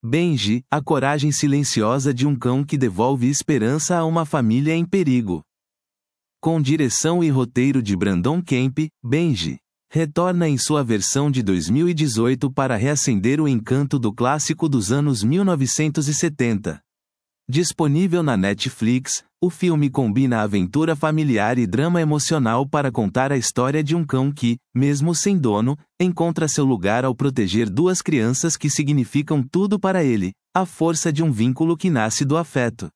Benji, a coragem silenciosa de um cão que devolve esperança a uma família em perigo. Com direção e roteiro de Brandon Kemp, Benji retorna em sua versão de 2018 para reacender o encanto do clássico dos anos 1970. Disponível na Netflix, o filme combina aventura familiar e drama emocional para contar a história de um cão que, mesmo sem dono, encontra seu lugar ao proteger duas crianças que significam tudo para ele, a força de um vínculo que nasce do afeto.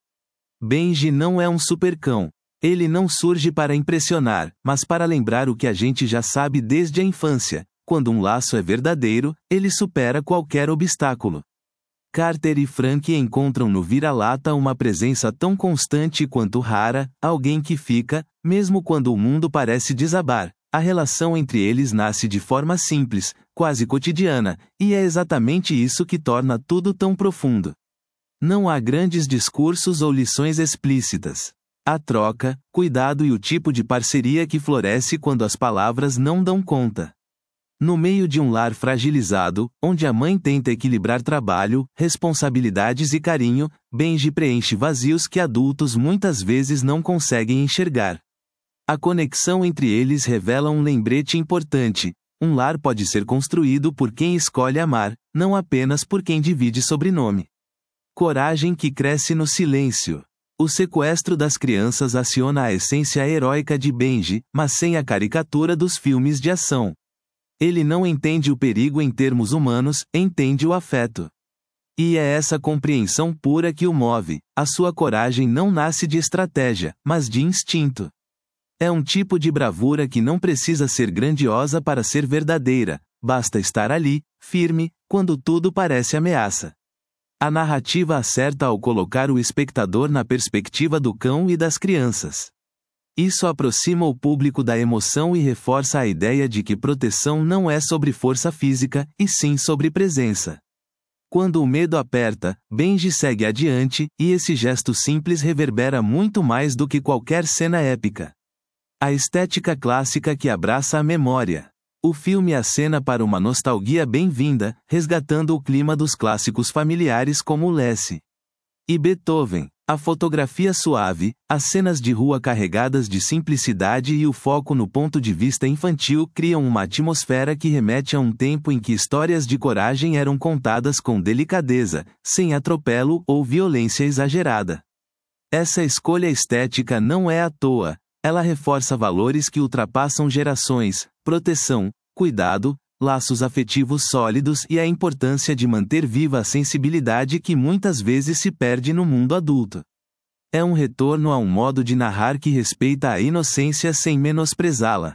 Benji não é um supercão. Ele não surge para impressionar, mas para lembrar o que a gente já sabe desde a infância: quando um laço é verdadeiro, ele supera qualquer obstáculo. Carter e Frank encontram no vira-lata uma presença tão constante quanto rara, alguém que fica, mesmo quando o mundo parece desabar. A relação entre eles nasce de forma simples, quase cotidiana, e é exatamente isso que torna tudo tão profundo. Não há grandes discursos ou lições explícitas. Há troca, cuidado e o tipo de parceria que floresce quando as palavras não dão conta. No meio de um lar fragilizado, onde a mãe tenta equilibrar trabalho, responsabilidades e carinho, Benji preenche vazios que adultos muitas vezes não conseguem enxergar. A conexão entre eles revela um lembrete importante: um lar pode ser construído por quem escolhe amar, não apenas por quem divide sobrenome. Coragem que cresce no silêncio. O sequestro das crianças aciona a essência heróica de Benji, mas sem a caricatura dos filmes de ação. Ele não entende o perigo em termos humanos, entende o afeto. E é essa compreensão pura que o move. A sua coragem não nasce de estratégia, mas de instinto. É um tipo de bravura que não precisa ser grandiosa para ser verdadeira, basta estar ali, firme, quando tudo parece ameaça. A narrativa acerta ao colocar o espectador na perspectiva do cão e das crianças. Isso aproxima o público da emoção e reforça a ideia de que proteção não é sobre força física, e sim sobre presença. Quando o medo aperta, Benji segue adiante, e esse gesto simples reverbera muito mais do que qualquer cena épica. A estética clássica que abraça a memória. O filme acena para uma nostalgia bem-vinda, resgatando o clima dos clássicos familiares como Lassie e Beethoven. A fotografia suave, as cenas de rua carregadas de simplicidade e o foco no ponto de vista infantil criam uma atmosfera que remete a um tempo em que histórias de coragem eram contadas com delicadeza, sem atropelo ou violência exagerada. Essa escolha estética não é à toa. Ela reforça valores que ultrapassam gerações: proteção, cuidado, laços afetivos sólidos e a importância de manter viva a sensibilidade que muitas vezes se perde no mundo adulto. É um retorno a um modo de narrar que respeita a inocência sem menosprezá-la.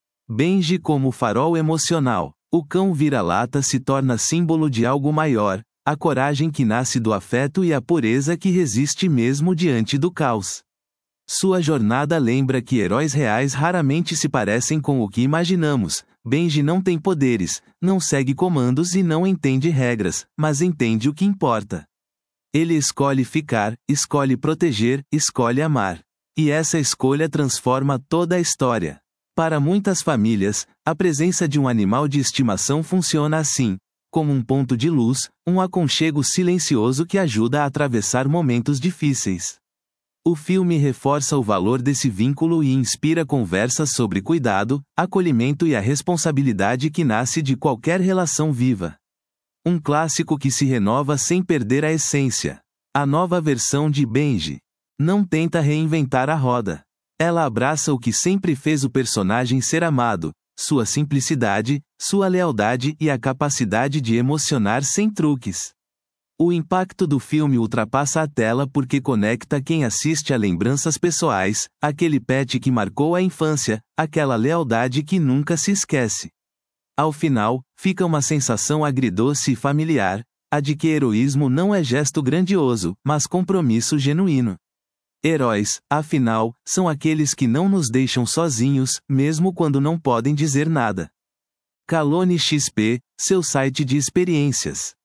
Benji como farol emocional. O cão vira-lata se torna símbolo de algo maior: a coragem que nasce do afeto e a pureza que resiste mesmo diante do caos. Sua jornada lembra que heróis reais raramente se parecem com o que imaginamos. Benji não tem poderes, não segue comandos e não entende regras, mas entende o que importa. Ele escolhe ficar, escolhe proteger, escolhe amar. E essa escolha transforma toda a história. Para muitas famílias, a presença de um animal de estimação funciona assim: como um ponto de luz, um aconchego silencioso que ajuda a atravessar momentos difíceis. O filme reforça o valor desse vínculo e inspira conversas sobre cuidado, acolhimento e a responsabilidade que nasce de qualquer relação viva. Um clássico que se renova sem perder a essência. A nova versão de Benji não tenta reinventar a roda. Ela abraça o que sempre fez o personagem ser amado: sua simplicidade, sua lealdade e a capacidade de emocionar sem truques. O impacto do filme ultrapassa a tela porque conecta quem assiste a lembranças pessoais, aquele pet que marcou a infância, aquela lealdade que nunca se esquece. Ao final, fica uma sensação agridoce e familiar, a de que heroísmo não é gesto grandioso, mas compromisso genuíno. Heróis, afinal, são aqueles que não nos deixam sozinhos, mesmo quando não podem dizer nada. Calone XP, seu site de experiências.